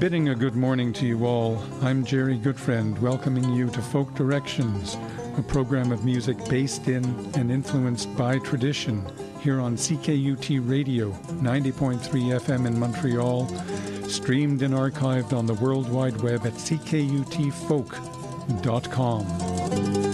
Bidding a good morning to you all, I'm Jerry Goodfriend, welcoming you to Folk Directions, a program of music based in and influenced by tradition, here on CKUT Radio, 90.3 FM in Montreal, streamed and archived on the World Wide Web at ckutfolk.com.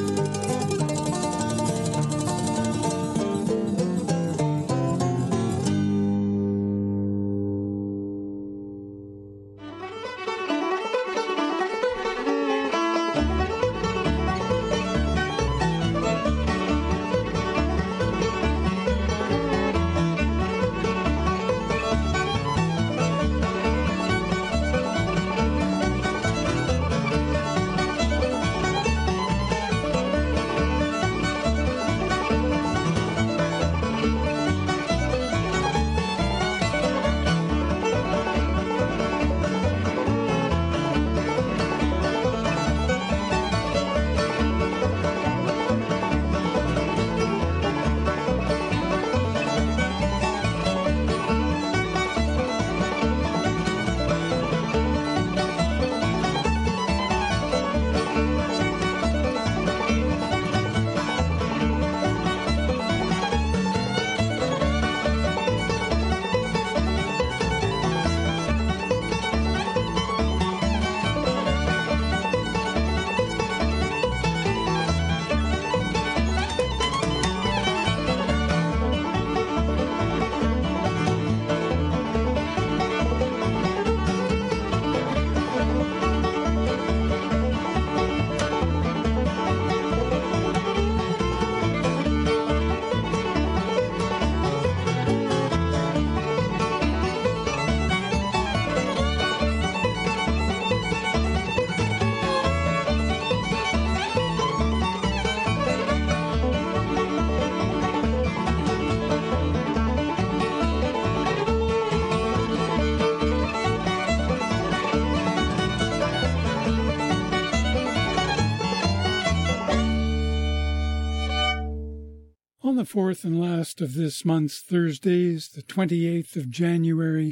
On the fourth and last of this month's Thursdays, the 28th of January,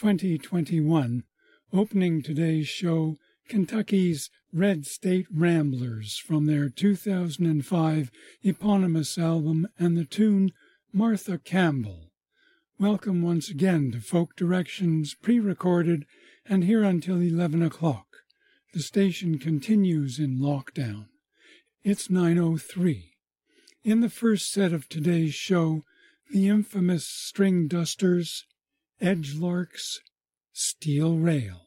2021, opening today's show, Kentucky's Red State Ramblers from their 2005 eponymous album and the tune Martha Campbell. Welcome once again to Folk Directions, pre-recorded and here until 11 o'clock. The station continues in lockdown. It's 9:03. In the first set of today's show, the infamous String Dusters, Edgelarks, Steel Rail.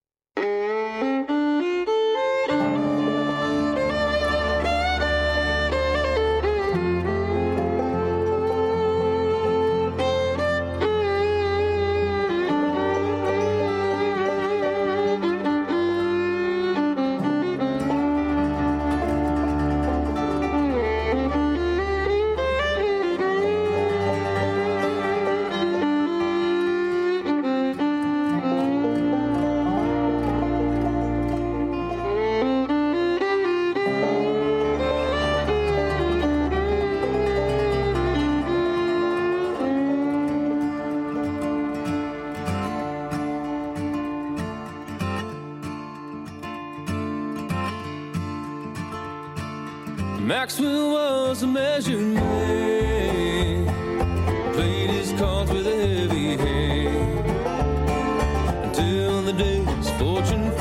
Maxwell was a measured man, played his cards with a heavy hand, until the day his fortune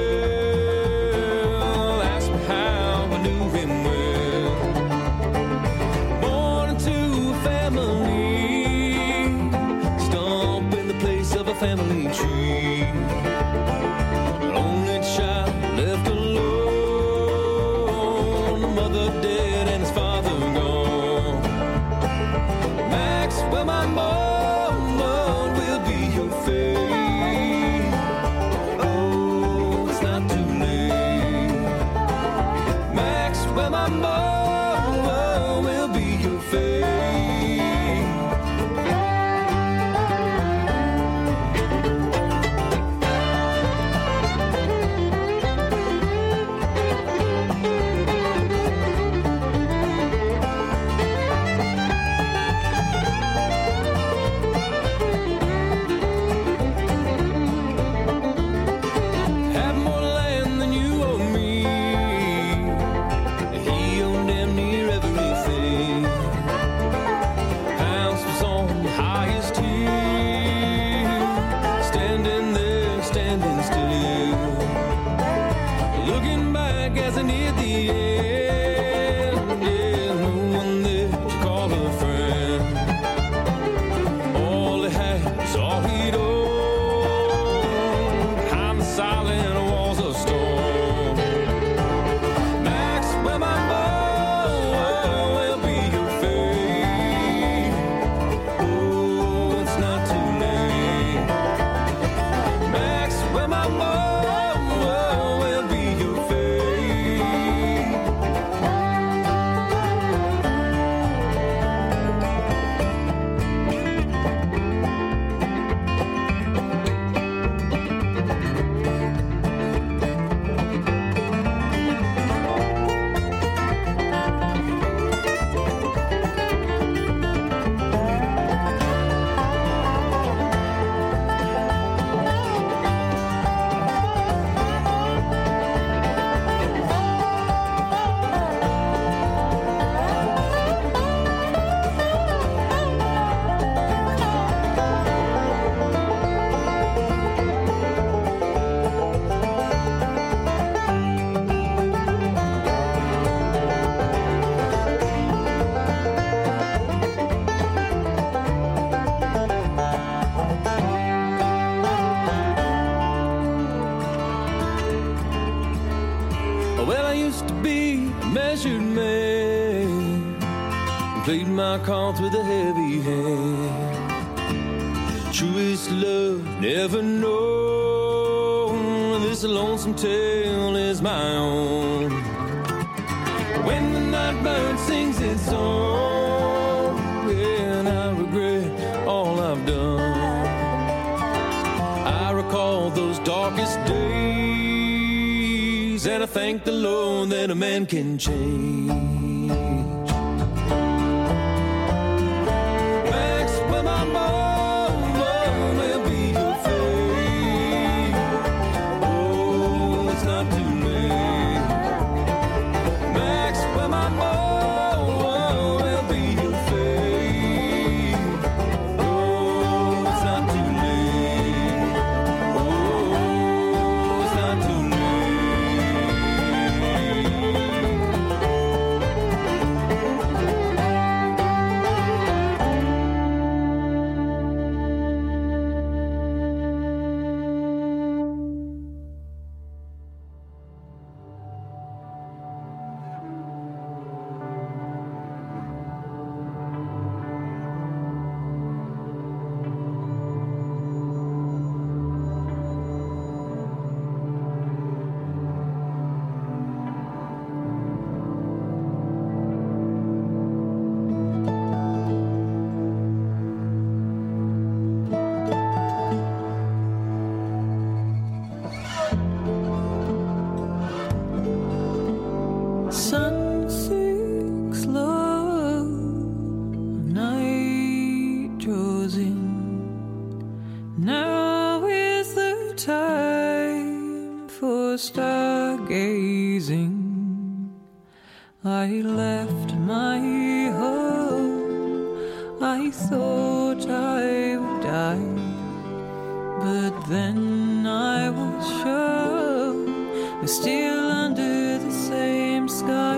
fell. Ask me how I knew him well. Born into a family, stomp in the place of a family tree. Only child left alone, the mother dead and his father gone. Maxwell, my moment will be your fate. Oh, it's not too late. Maxwell, my moment will be your fate. as I neared the end. Yeah, no one there to call a friend. All he had was all he'd own. Behind the silent walls of stone. Max, where my boy will be your fate. Oh, it's not too late. Max, where my boy will be your fate. Well, I used to be a measured man, played my cards with a heavy hand. Truest love never known. This lonesome tale is my own. When the night bird sings its song, and I regret all I've done. I recall those darkest days, and I thank the Lord that a man can change. Max, where my boy will be your fate. Oh, it's not too late. Max, where my boy will be your fate. Oh, it's not too late. Oh, it's not too late. Sun sinks low, night draws in. Now is the time for stargazing. I left my home, I thought I would die, but then I was sure we're still under the same sky.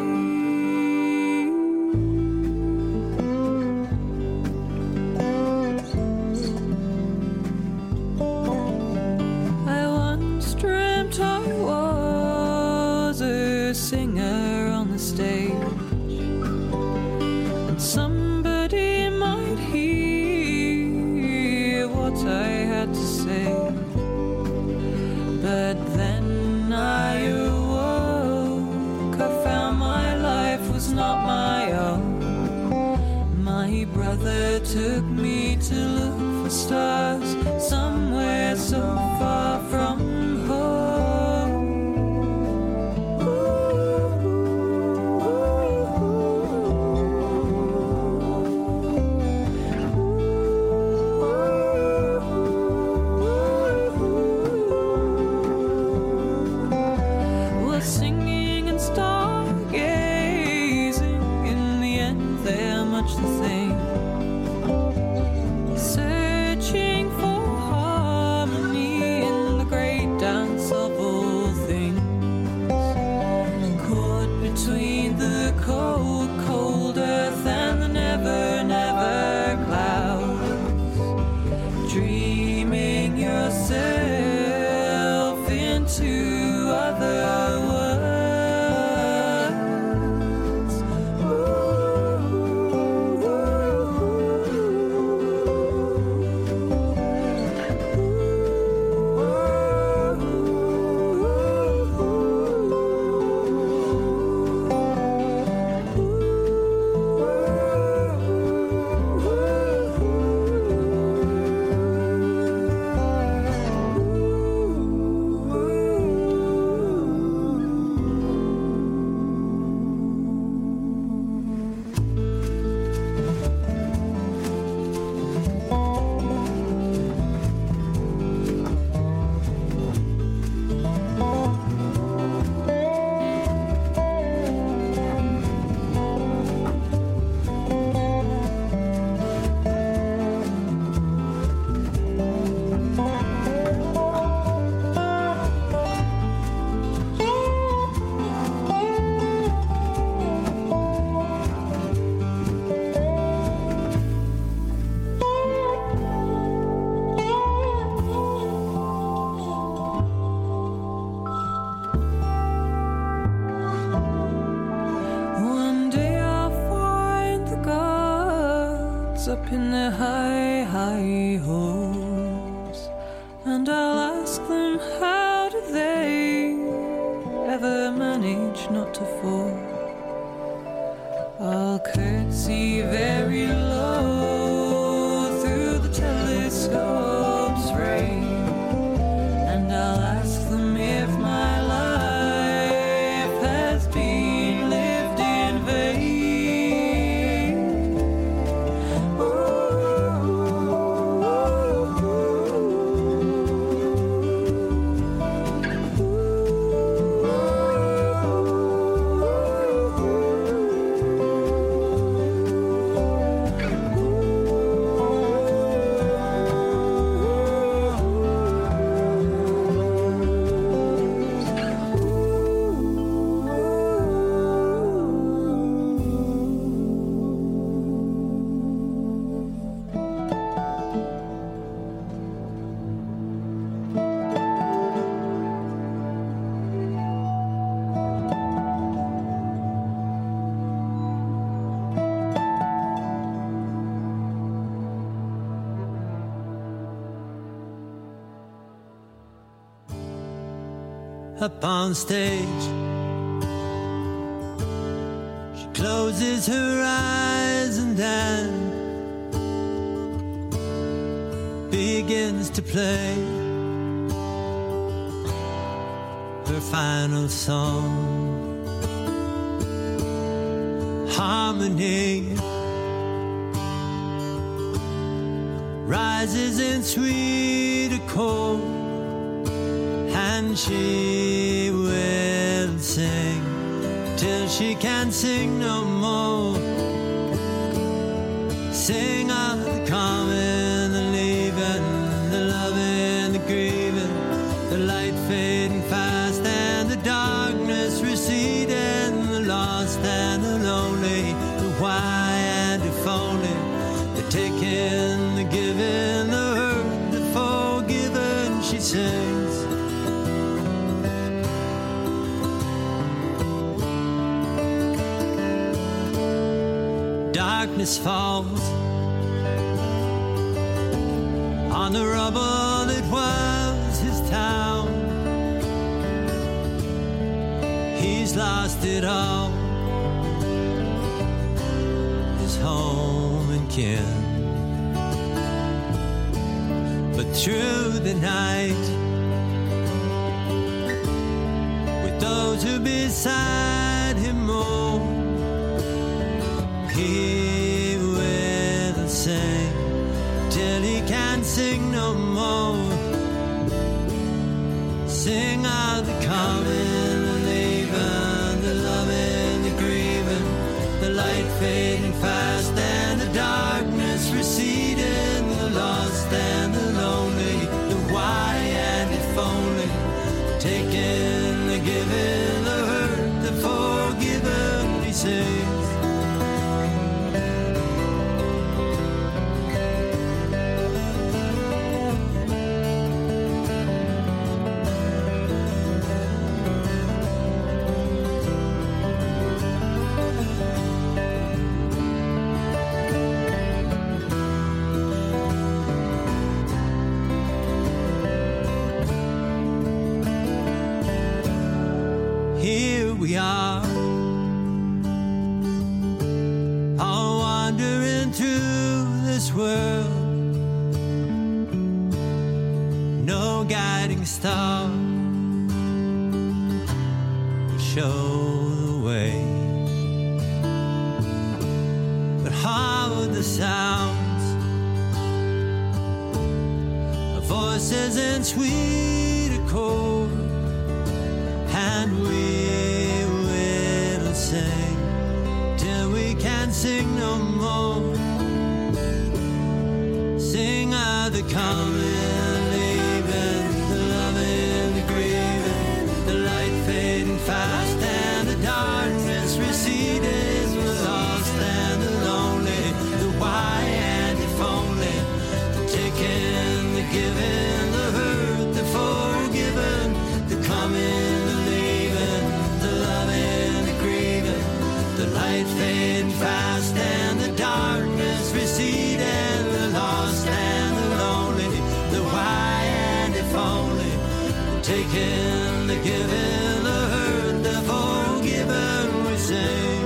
I once dreamt I was a singer on the stage, and somebody might hear what I had to say. But then I awoke, I found my life was not my own. My brother took me to look for stars somewhere so far from home. We're singing and stargazing. In the end, they're much the same. Searching for other words. Up in their high, high hopes, and I'll ask them how do they ever manage not to fall. I'll curtsy very low through the telescope's ray, and I'll ask them if my life has been lived in vain. Up on stage, she closes her eyes and then begins to play her final song. Harmony rises in sweet accord, and she will sing till she can't sing no more. Sing of the coming, the leaving, the loving, the grieving, the light fading fast and the darkness receding, the lost and the lonely, the why and if only, the taking, the giving, the hurt, the forgiven, she sings. Darkness falls on the rubble that was his town. He's lost it all, his home and kin. But through the night, with those who beside him mourn, he will sing till he can't sing no more. Sing of the coming, the leaving, the loving, the grieving, the light fading fast and the darkness receding, the lost and the lonely, the why and if only, taking, the giving, the hurt, the forgiven, he sings. here we are, all wandering through this world. No guiding star will show the way, but how the sounds of voices in sweet accord, and we will sing till we can't sing no more. Sing of the coming, leaving, the loving, the grieving, the light fading fast and the darkness receding, the lost and the lonely, the why and if only, the taking, the giving, the hurt, the forgiven, the coming, the leaving, the loving, the grieving, the light fading fast and the darkness receding, the lost and the lonely, the why and if only, the taking, the giving, the hurt, the forgiven, we sing.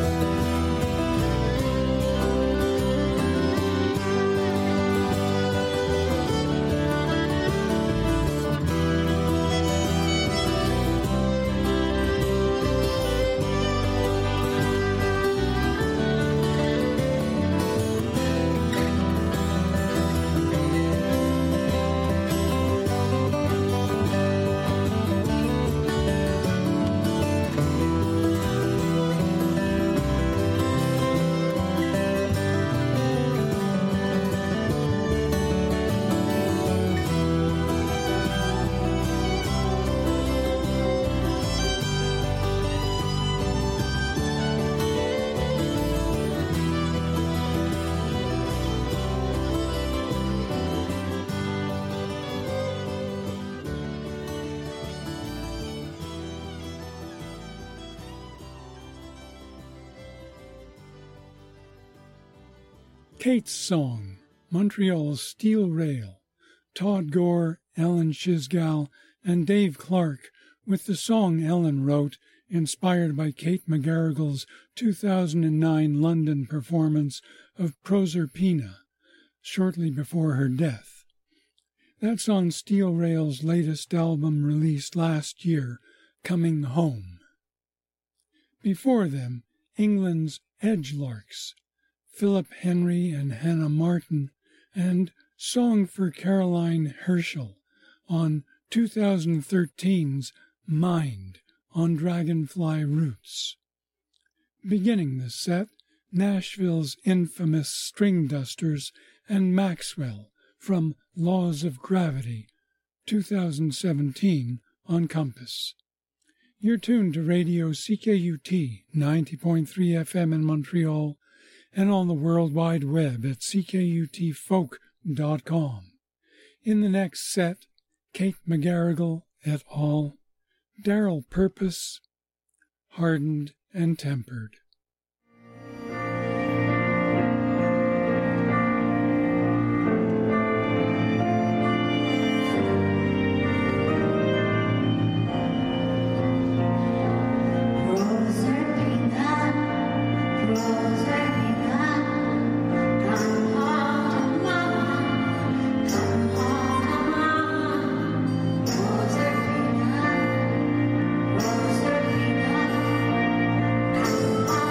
Kate's Song, Montreal's Steel Rail, Todd Gore, Ellen Chisgal, and Dave Clark with the song Ellen wrote, inspired by Kate McGarrigle's 2009 London performance of Proserpina, shortly before her death. That's on Steel Rail's latest album released last year, Coming Home. Before them, England's Edgelarks, Philip Henry and Hannah Martin, and Song for Caroline Herschel on 2013's Mind on Dragonfly Roots. Beginning the set, Nashville's infamous String Dusters and Maxwell from Laws of Gravity, 2017 on Compass. You're tuned to Radio CKUT 90.3 FM in Montreal and on the World Wide Web at ckutfolk.com. In the next set, Kate McGarrigle et al., Daryl Purpose, Hardened and Tempered. Oh,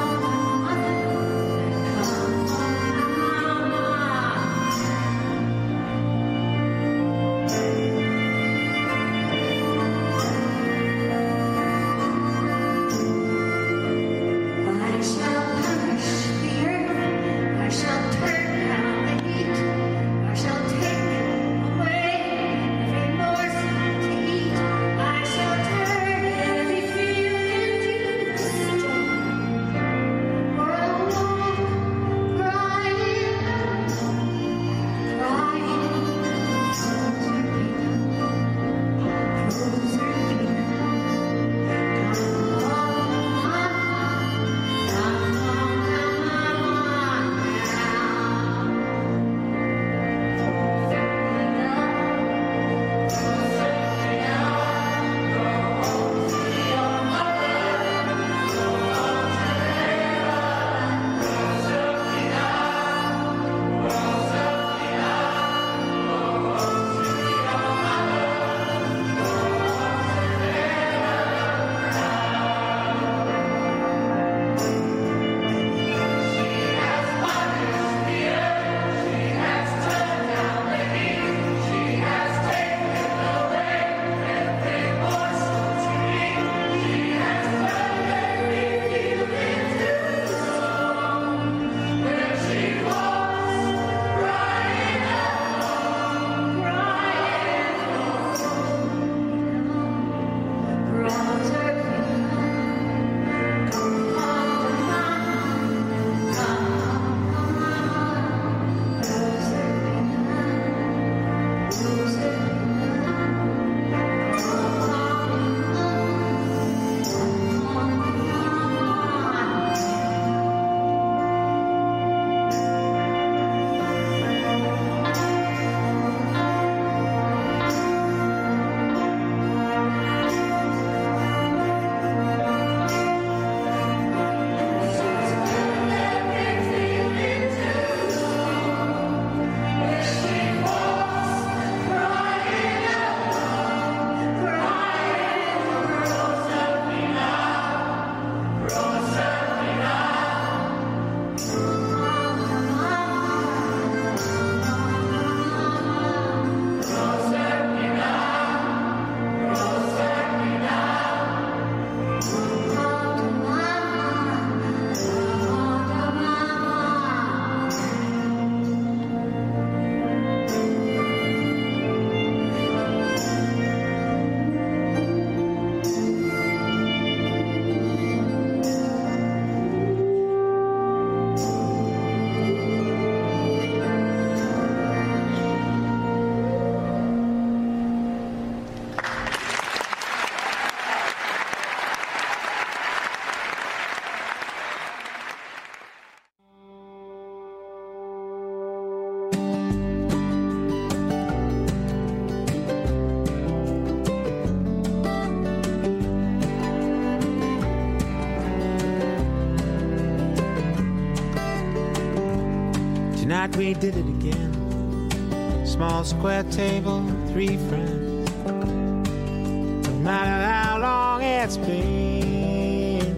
night we did it again. Small square table, 3 friends. No matter how long it's been,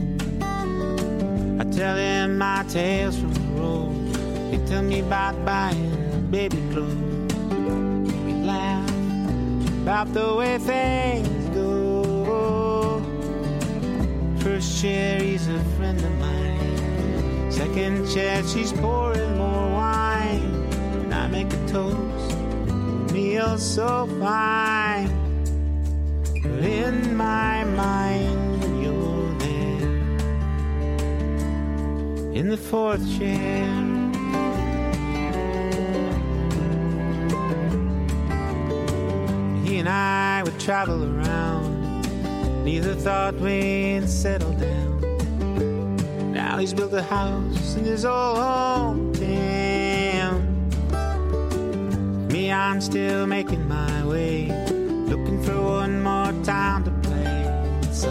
I tell him my tales from the road. He tell me about buying baby clothes. We laugh about the way things go. First chair, he's a friend of mine. Second chair, she's pouring more wine. And I make a toast, a meal so fine. But in my mind, you're there, in the 4th chair. He and I would travel around. Neither thought we'd settle down. Now he's built a house in his old hometown. Me, I'm still making my way, looking for one more time to play. So,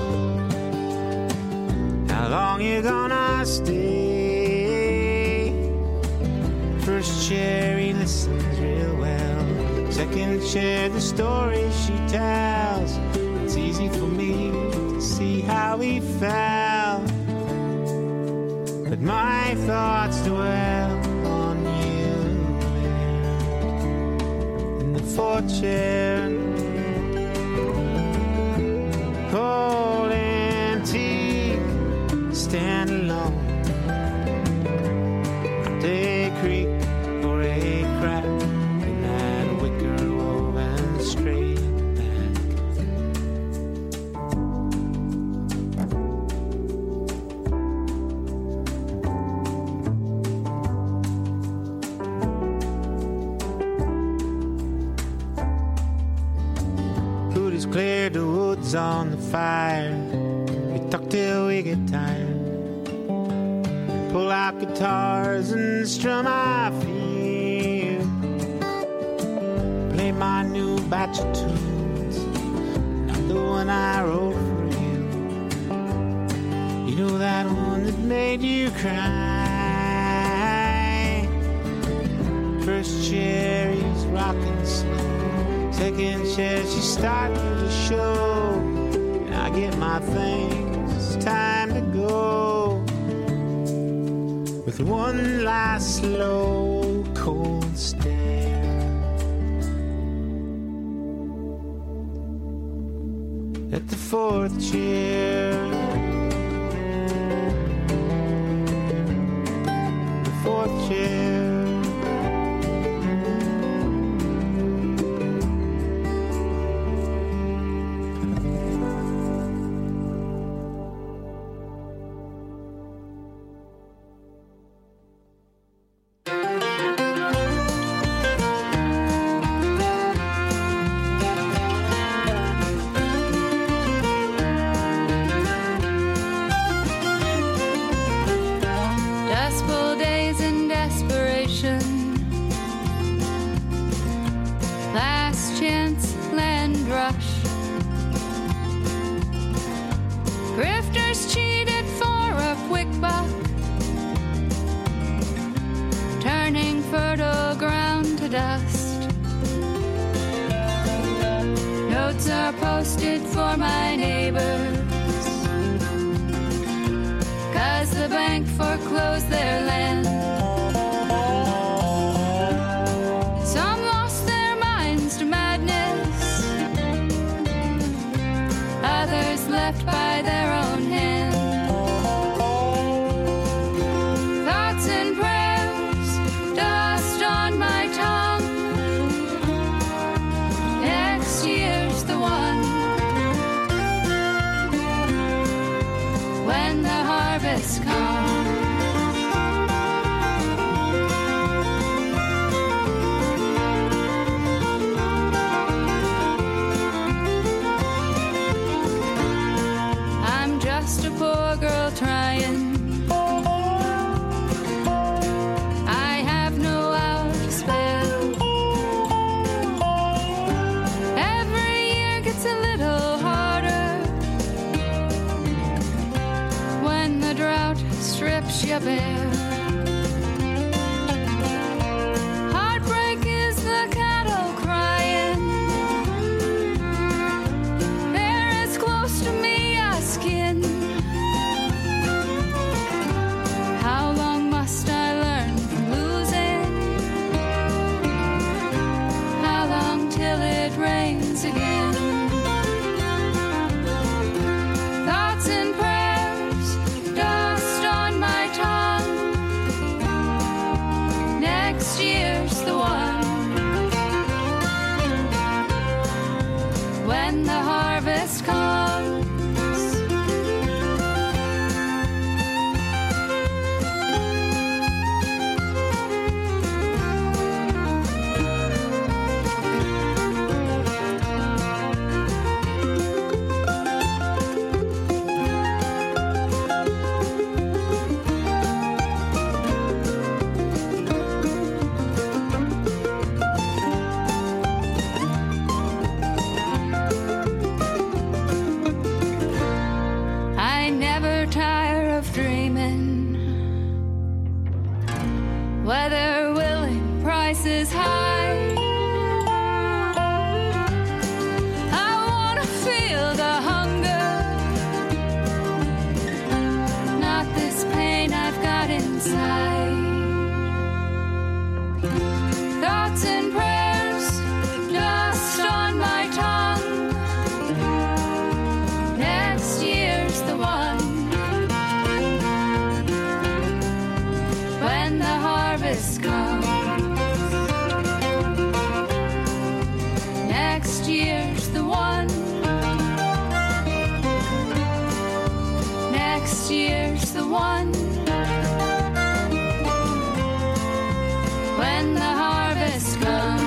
how long you gonna stay? First chair, he listens real well. Second chair, the story she tells. It's easy for me to see how he felt, but my thoughts dwell on you there, in the 4th chair. Cold antique, stand alone. Day creak or a crack in that wicker woven straight. Clear the woods on the fire. We talk till we get tired. Pull out guitars and strum I feel. Play my new batch of tunes, not the one I wrote for you. You know that one that made you cry. First chair, he's rocking slow. Second chair, she's starting to show. And I get my things, it's time to go. With one last slow, cold stare at the 4th chair. The 4th chair. Grifters cheated for a quick buck, turning fertile ground to dust. Notes are posted for my neighbors, 'cause the bank foreclosed their land. Some lost their minds to madness, others left by their own hand. Thoughts and prayers, dust on my tongue. Next year's the one when the harvest comes. Trying, I have no hour to spare. Every year gets a little harder when the drought strips you bare. of dreaming. Weather willing, prices high. I wanna feel the hunger, not this pain I've got inside. Thoughts and prayers, dust on my tongue. Next year's the one when the harvest comes. Next year's the one. Next year's the one when the harvest comes.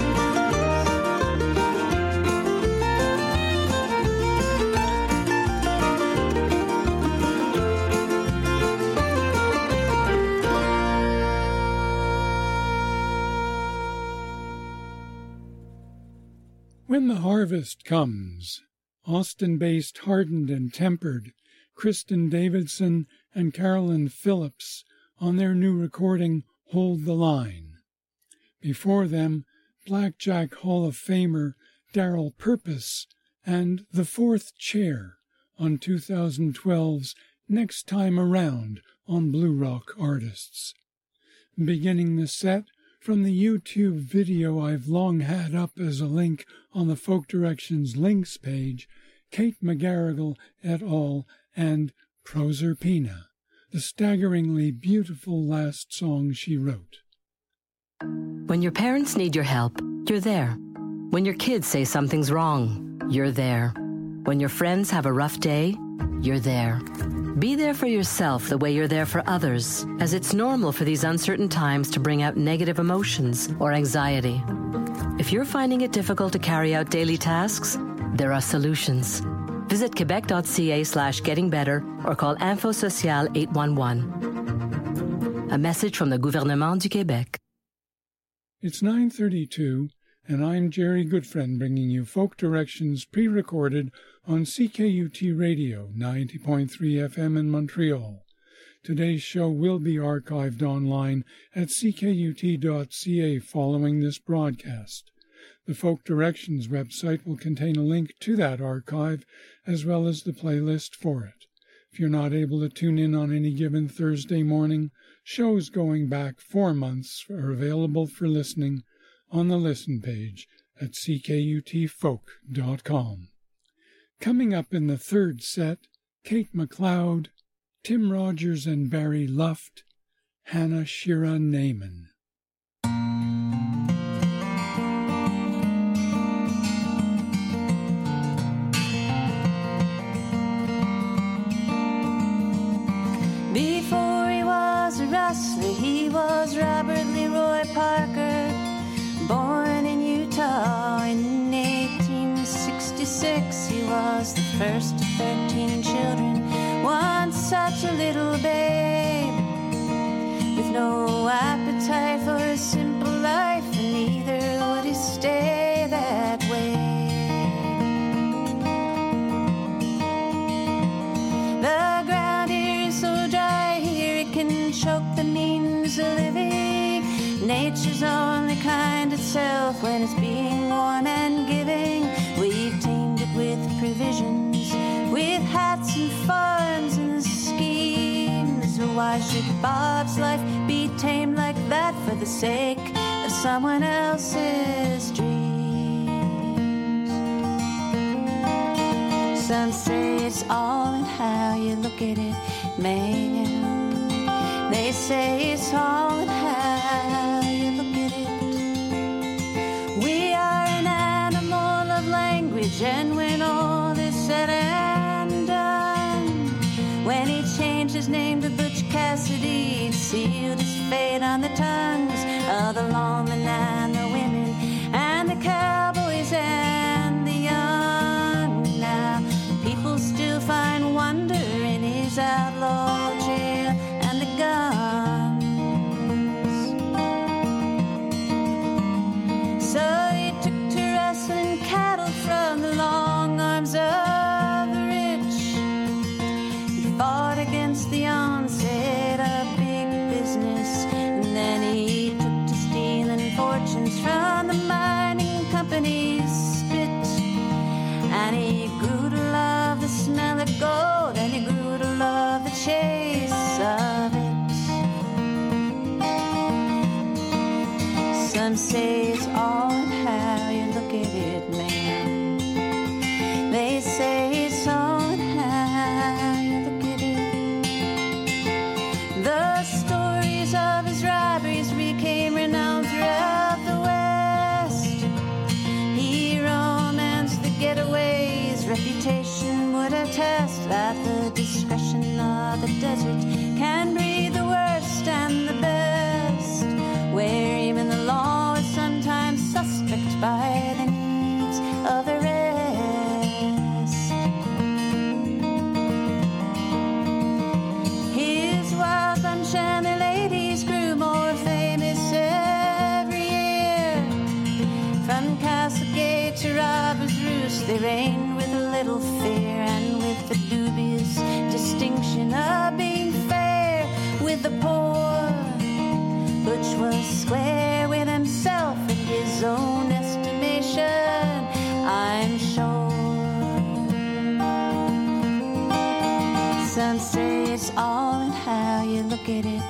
When the Harvest Comes, Austin-based Hardened and Tempered, Kristen Davidson and Carolyn Phillips on their new recording, Hold the Line. Before them, Blackjack Hall of Famer Daryl Purpose and The Fourth Chair on 2012's Next Time Around on Blue Rock Artists. Beginning the set from the YouTube video I've long had up as a link on the Folk Directions links page, Kate McGarrigle et al. And Proserpina, the staggeringly beautiful last song she wrote. When your parents need your help, you're there. When your kids say something's wrong, you're there. When your friends have a rough day, you're there. Be there for yourself the way you're there for others, as it's normal for these uncertain times to bring out negative emotions or anxiety. If you're finding it difficult to carry out daily tasks, there are solutions. Visit quebec.ca/gettingbetter or call Info Social 811. A message from the Gouvernement du Québec. It's 9:32, and I'm Jerry Goodfriend bringing you Folk Directions pre-recorded on CKUT Radio 90.3 FM in Montreal. Today's show will be archived online at ckut.ca following this broadcast. The Folk Directions website will contain a link to that archive as well as the playlist for it. If you're not able to tune in on any given Thursday morning, shows going back 4 months are available for listening on the listen page at ckutfolk.com. Coming up in the third set, Kate MacLeod, Tim Rogers and Barry Luft, Hannah Shira Naiman. Before he was a rustler, he was Robert Leroy Parker, born in Utah in 1866. He was the first of 13 children, once such a little babe, with no appetite for a simple life, and neither would he stay that way. The ground here is so dry, here it can choke the means of living. Nature's only kind itself when it's being warm and giving. We've tamed it with provisions, with hats and farms and schemes. Why should Bob's life be tamed like that for the sake of someone else's dreams? Some say it's all in how you look at it, man. They say it's all in how you look at it. We are an animal of language, and when all is said and done, when he changed his name to Butch Cassidy, he sealed his fate on the tongues of the lawmen and the women and the cowboys and the young. Now people still find wonder in his outlaw jail and the guns. So he took to rustling cattle from the long arms of the rich. He fought against the say it's all in how you look at it, man. They say it's all in how you look at it. The stories of his robberies became renowned throughout the West. He romanced the getaways. Reputation would attest that the discretion of the desert can breed the worst and the best, where even the law is sometimes suspect by the needs of the rest. His wild bunch and their ladies grew more famous every year. From Castlegate to Robber's Roost, they reigned with a little fear, and with the dubious distinction of being fair with the poor. Butch was square with himself in his own estimation, I'm sure. Some say it's all in how you look at it,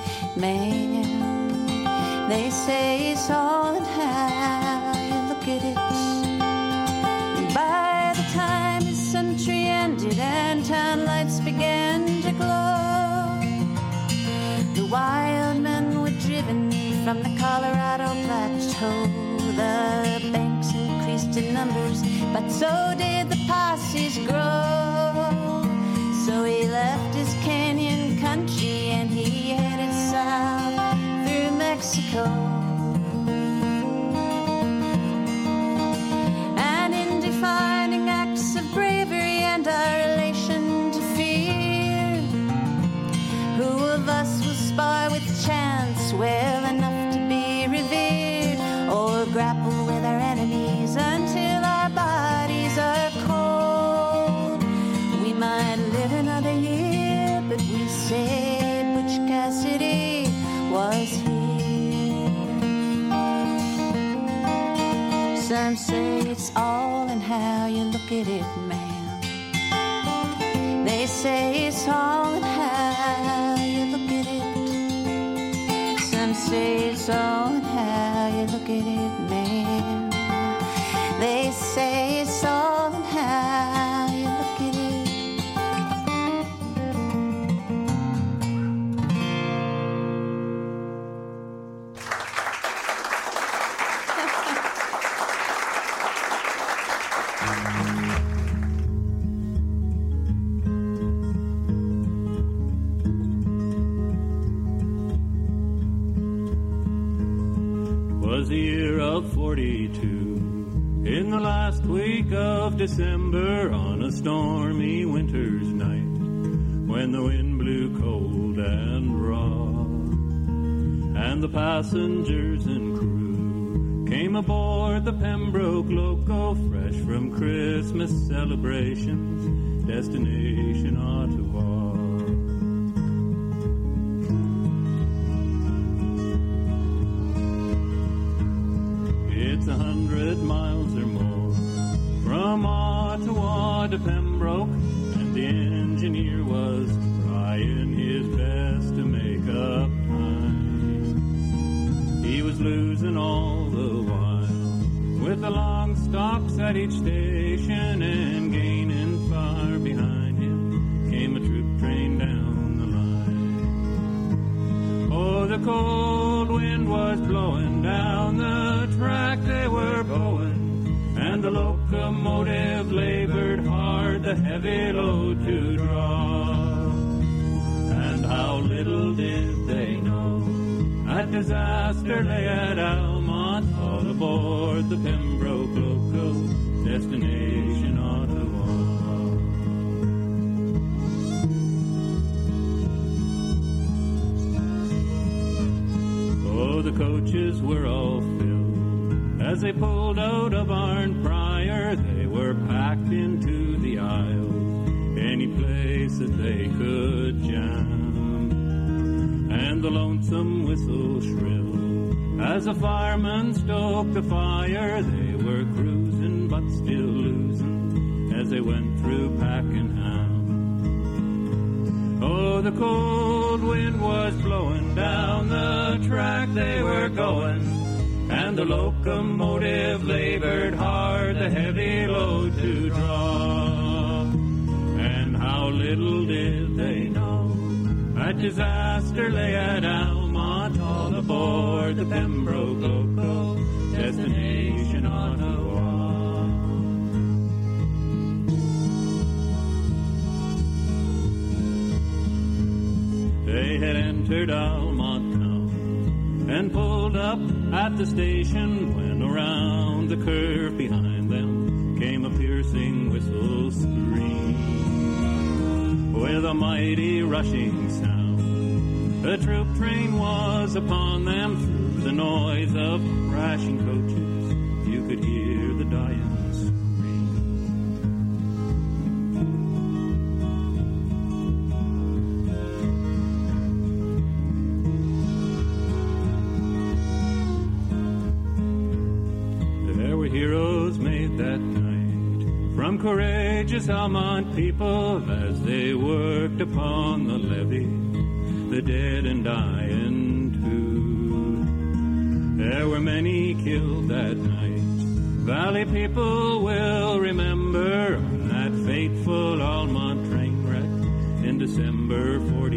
man. They say it's all in how you look at it. By the time his century ended and town lights began to glow, the wild men were driven from the Colorado Plateau. The banks increased in numbers, but so did the posses grow. So he left his canyon country and he headed south through Mexico. And in defining acts of bravery and our relation to fear, who of us will spar with chance well enough to be revered, or grapple with our enemies until our bodies are cold? We might live another year, but we said Butch Cassidy was here. Some say it's all in how you look at it, man. They say it's all in how you look at it. Some say it's all in how you look at it, man. They say it's all in how you look at it. Was the year of 42, in the last week of December, on a stormy winter's night, when the wind blew cold and raw, and the passengers and crew came aboard the Pembroke Loco, fresh from Christmas celebrations, destination Ottawa. It's 100 miles or more from Ottawa to Pembroke, and the engineer was trying his best to make up time. He was losing all the while, with the long stops at each station, and gaining far behind him came a troop train down the line. Oh, the cold wind was blowing down the track they were going, and the locomotive labored hard the heavy load to draw. And how little did they know that disaster lay at Almont, all aboard the Pembroke Loco, destination Ottawa. Oh, the coaches were all filled as they pulled out of Arnprior. They were packed into the aisles, any place that they could jam. And the lonesome whistle shrill as the firemen stoked the fire. They were cruising but still losing as they went through Pakenham. Oh, the cold wind was blowing down the track they were going, and the locomotive labored hard the heavy load to draw. And how little did they know that disaster lay at Almont, all aboard the Pembroke Loco, destination Ottawa. They had entered Almont town and pulled up at the station when around the curve behind them came a piercing whistle scream. With a mighty rushing sound, the troop train was upon them. Through the noise of crashing coaches, you could hear the dying scream. Heroes made that night from courageous Almont people as they worked upon the levee, the dead and dying too. There were many killed that night. Valley people will remember that fateful Almont train wreck in December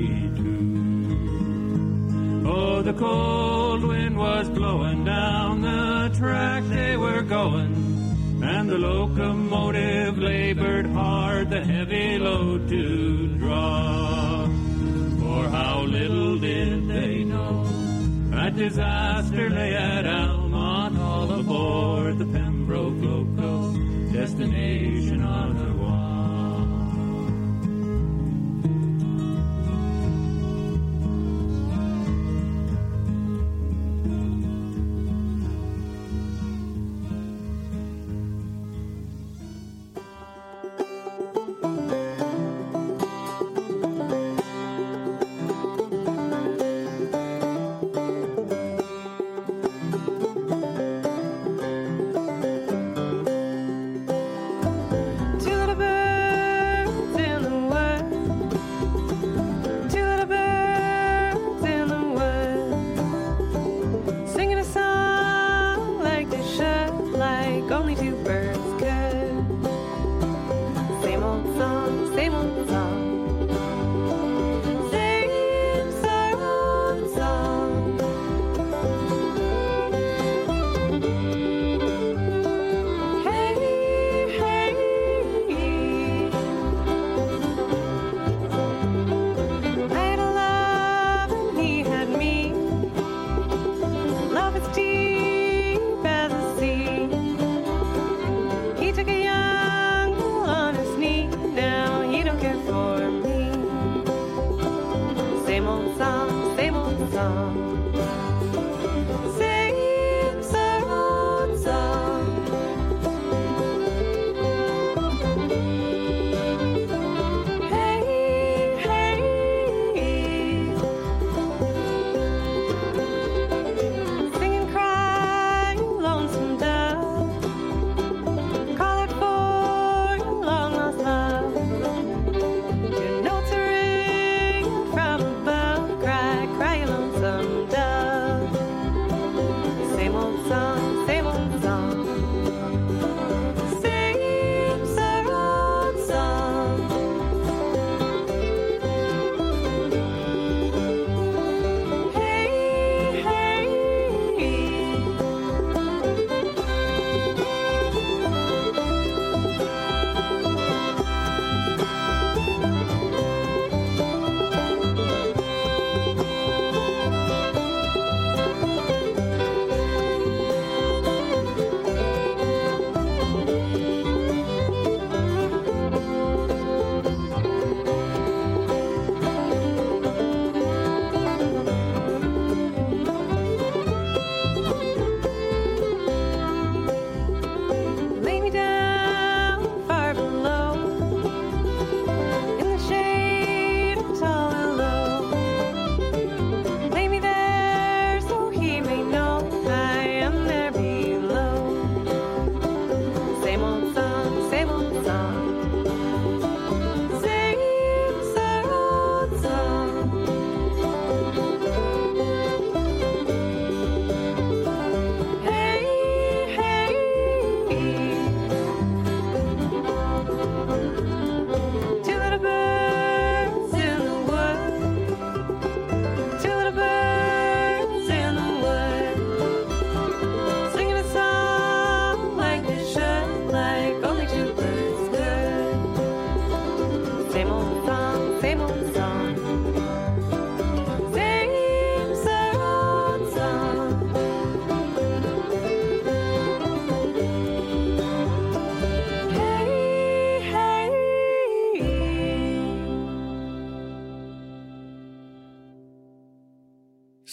42. Oh, the cold wind was blowing down the track they were going, and the locomotive labored hard the heavy load to draw. For how little did they know that disaster lay at Almont, all aboard the Pembroke Loco, destination Ottawa.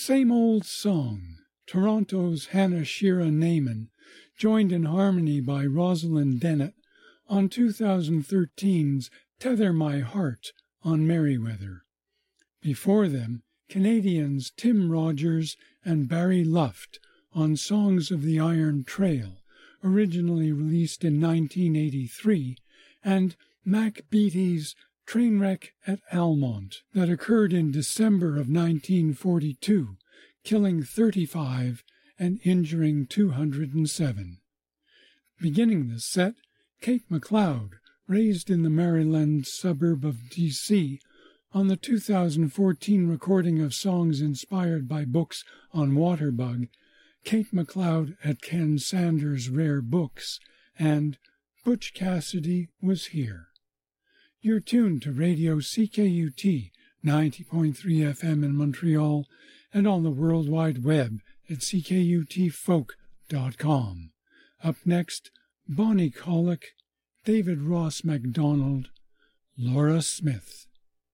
Same Old Song, Toronto's Hannah Shira Naiman, joined in harmony by Rosalind Dennett on 2013's Tether My Heart on Merriweather. Before them, Canadians Tim Rogers and Barry Luft on Songs of the Iron Trail, originally released in 1983, and Mac Beattie's Trainwreck at Almont that occurred in December of 1942, killing 35 and injuring 207. Beginning the set, Kate McLeod, raised in the Maryland suburb of D.C., on the 2014 recording of songs inspired by books on Waterbug, Kate McLeod at Ken Sanders' Rare Books, and Butch Cassidy Was Here. You're tuned to Radio CKUT 90.3 FM in Montreal and on the World Wide Web at ckutfolk.com. Up next, Bonnie Colic, David Ross MacDonald, Laura Smith.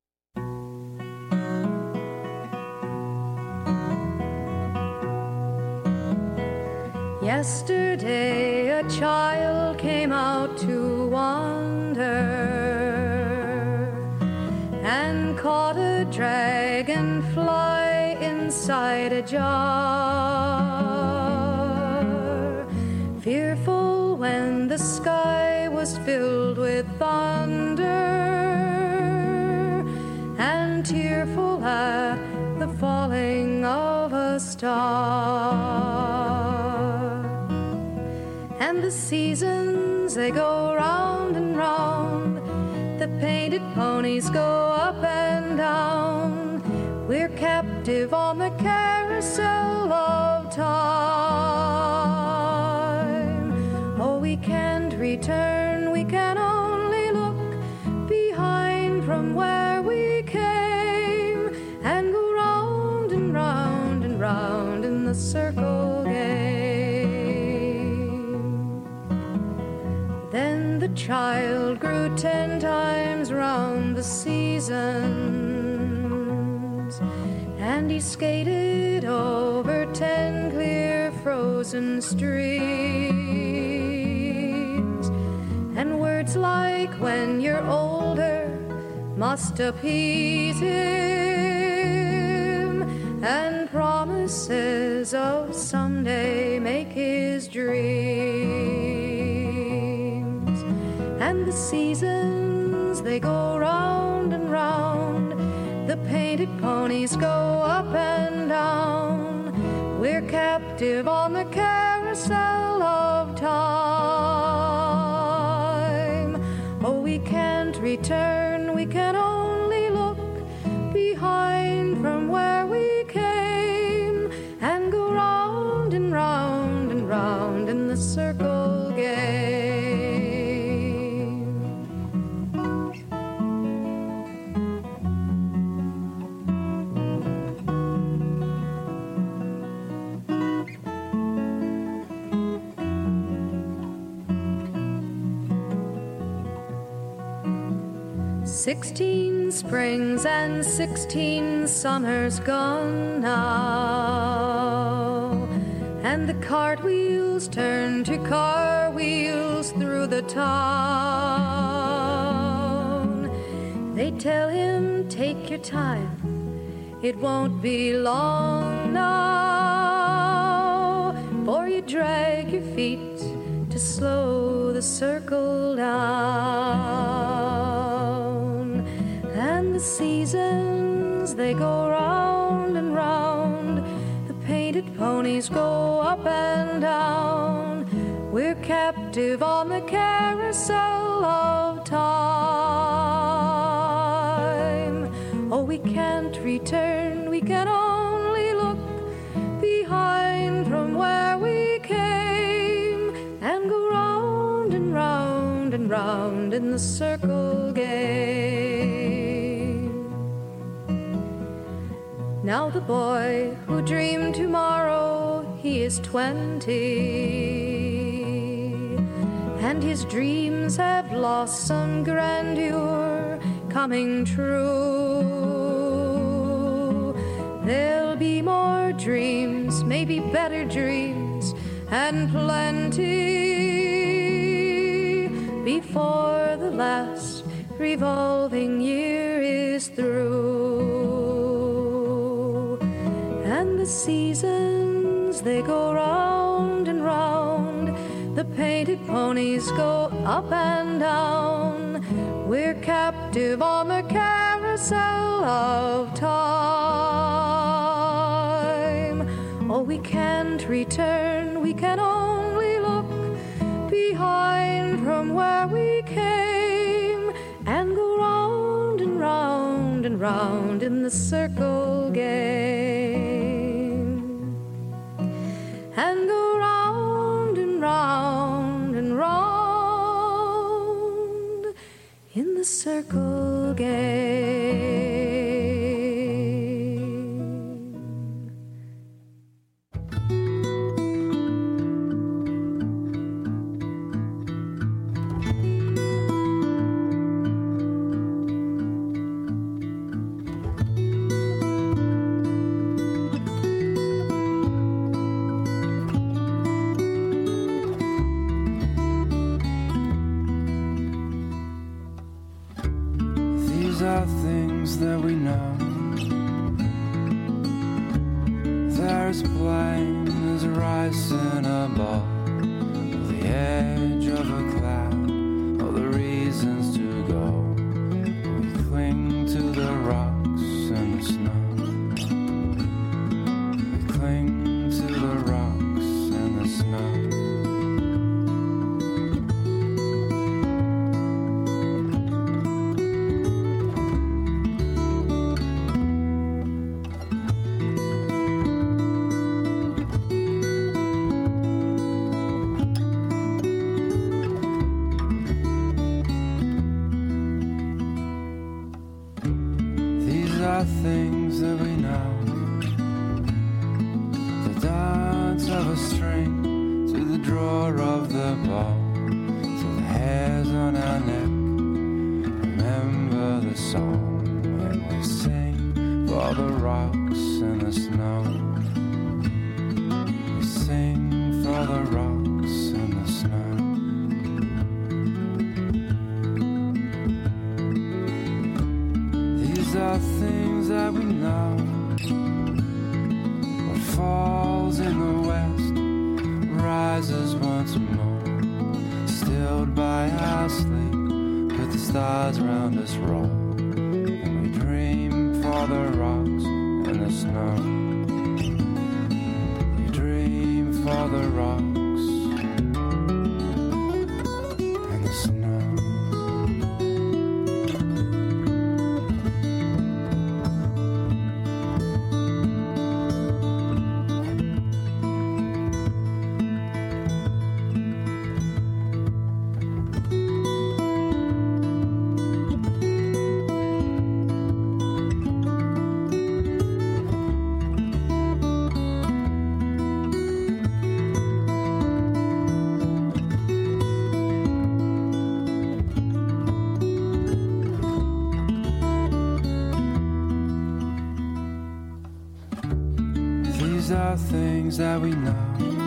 Yesterday a child came out to wander and caught a dragonfly inside a jar. Fearful when the sky was filled with thunder and tearful at the falling of a star. And the seasons, they go round and round. The painted ponies go up and down. We're captive on the carousel of time. Oh, we can't return, we can only look behind from where we came and go round and round and round in the circle game. Then the child grew 10 times round the seasons, and he skated over 10 clear frozen streams. And words like when you're older must appease him, and promises of someday make his dreams. And the seasons, they go round and round. The painted ponies go up and down. We're captive on the carousel of time. Oh, we can't return, we can only look behind from where we came and go round and round and round in the circle game. 16 springs and 16 summers gone now, and the cartwheels turn to car wheels through the town. They tell him, take your time, it won't be long now, for you drag your feet to slow the circle down. And the seasons, they go round and round. The painted ponies go up and down. We're captive on the carousel of time. Oh, we can't return, we can only look behind from where we came and go round and round and round in the circle game. Now the boy who dreamed tomorrow, he is 20, and his dreams have lost some grandeur coming true. There'll be more dreams, maybe better dreams, and plenty before the last revolving year is through. And the seasons, they go round and round, the painted ponies go up and down. We're captive on the carousel of time. Oh, we can't return, we can only look behind from where we came and go round and round and round in the circle game. And go round and round and round in the circle game. These are things that we know. There's blame is rising above the edge of a cloud, all the reasons to go. We cling to the rocks and the snow. We cling to the rocks and the snow. Things that we know, the dance of a string to the drawer of the bow, to the hairs on our neck. Remember the song when we sing for the rocks and the snow. We sing for the rocks and the snow. These are things that we know. What falls in the west rises once more, stilled by our sleep, with the stars round us roll, and we dream for the rocks and the snow. We dream for the rocks and the snow. These are things that we know.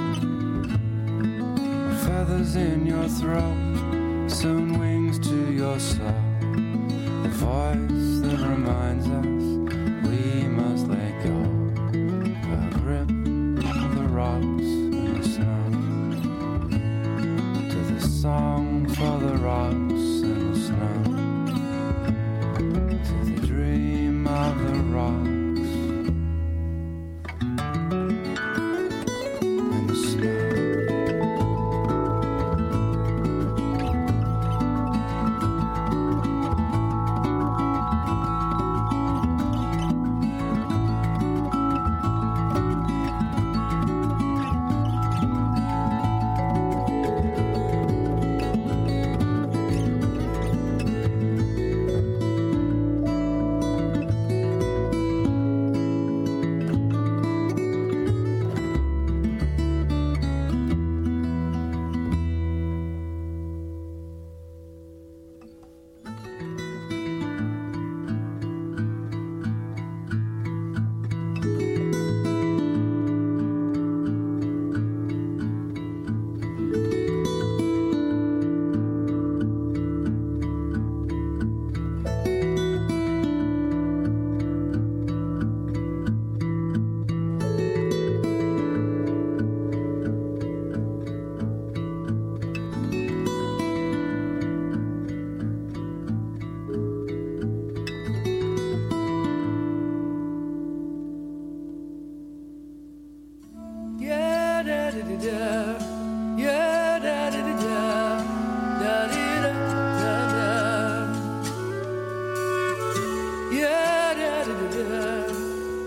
Feathers in your throat, sewn wings to your soul. The voice that reminds us we must let go. A grip of the rocks and the snow. To the song for the rocks and the snow. To the dream of the rocks.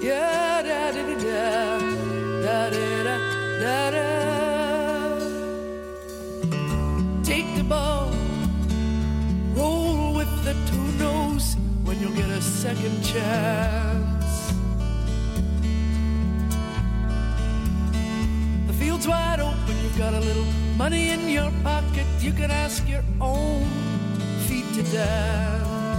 Yeah, da da da da da da da. Take the ball, roll with the two knows when you'll get a second chance. The field's wide open, you've got a little money in your pocket, you can ask your own feet to dance.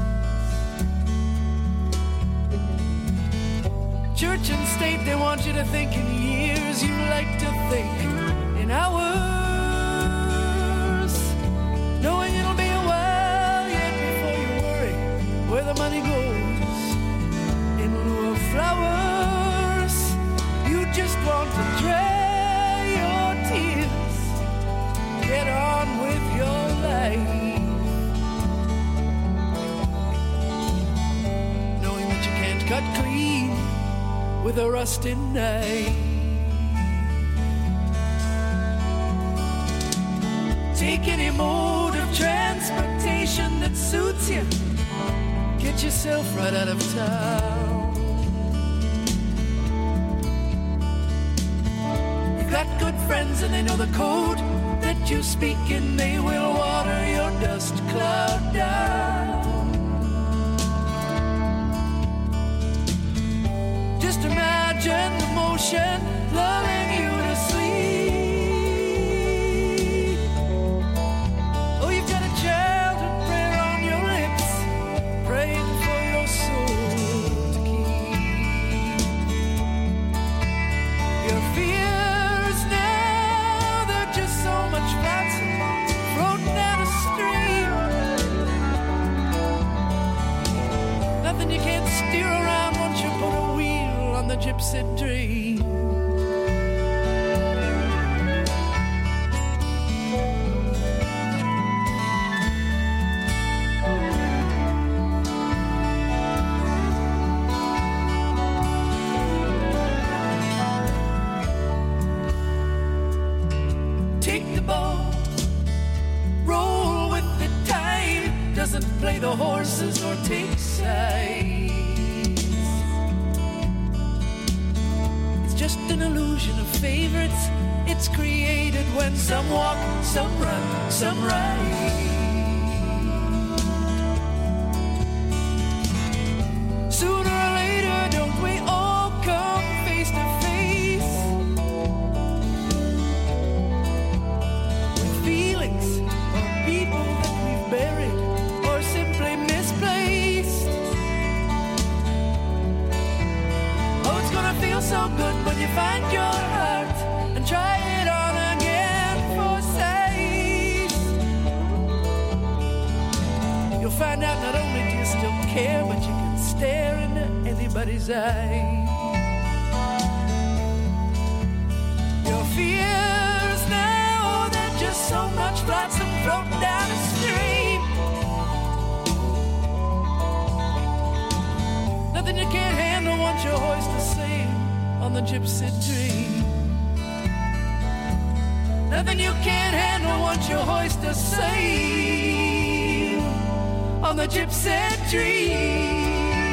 Church and state, they want you to think in years, you like to think in hours, knowing it'll be a while yet before you worry where the money goes. In lieu of flowers, you just want to dry your tears, get on with your life, knowing that you can't cut clean with a rusted knife. Take any mode of transportation that suits you, get yourself right out of town. You've got good friends and they know the code that you speak and they will water your dust cloud down. Just imagine the motion lulling you to sleep. Oh, you've got a childhood prayer on your lips, praying for your soul to keep. Your fears now, they're just so much flotsam floating down a stream. Nothing you can't steer around once you put a wheel on the gypsy dream. Take the ball, roll with the tide, doesn't play the horses or take sides. Just an illusion of favorites. It's created when some walk, some run, some ride. Sooner or later, don't we all come face to face with feelings or people that we've buried or simply misplaced? Oh, it's gonna feel so good when you find your heart and try it on again for size. You'll find out not only do you still care, but you can stare into anybody's eyes. Your fears now, they're just so much flotsam floating down the stream. Nothing you can't handle once you hoist a sail on the gypsy dream. Nothing you can't handle once you hoist a sail on the gypsy dream.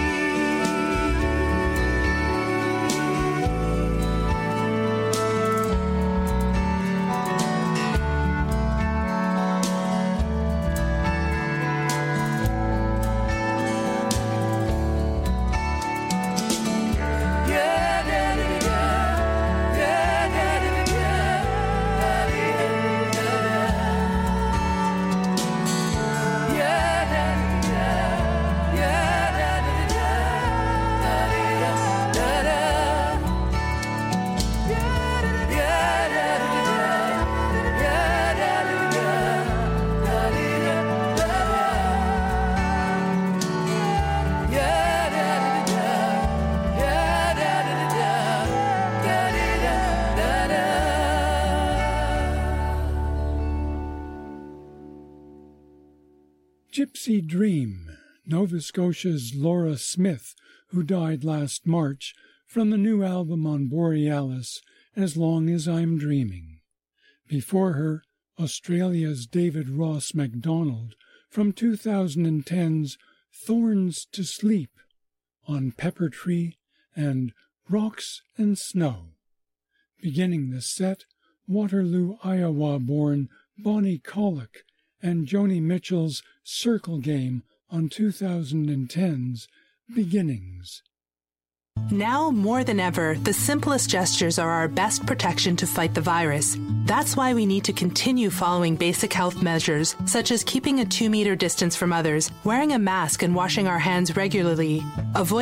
Gypsy Dream, Nova Scotia's Laura Smith, who died last March, from the new album on Borealis, As Long as I'm Dreaming. Before her, Australia's David Ross MacDonald, from 2010's Thorns to Sleep, on Pepper Tree and Rocks and Snow. Beginning the set, Waterloo, Iowa-born Bonnie Colic and Joni Mitchell's Circle Game on 2010's Beginnings. Now more than ever, the simplest gestures are our best protection to fight the virus. That's why we need to continue following basic health measures, such as keeping a 2-meter distance from others, wearing a mask and washing our hands regularly. Avoid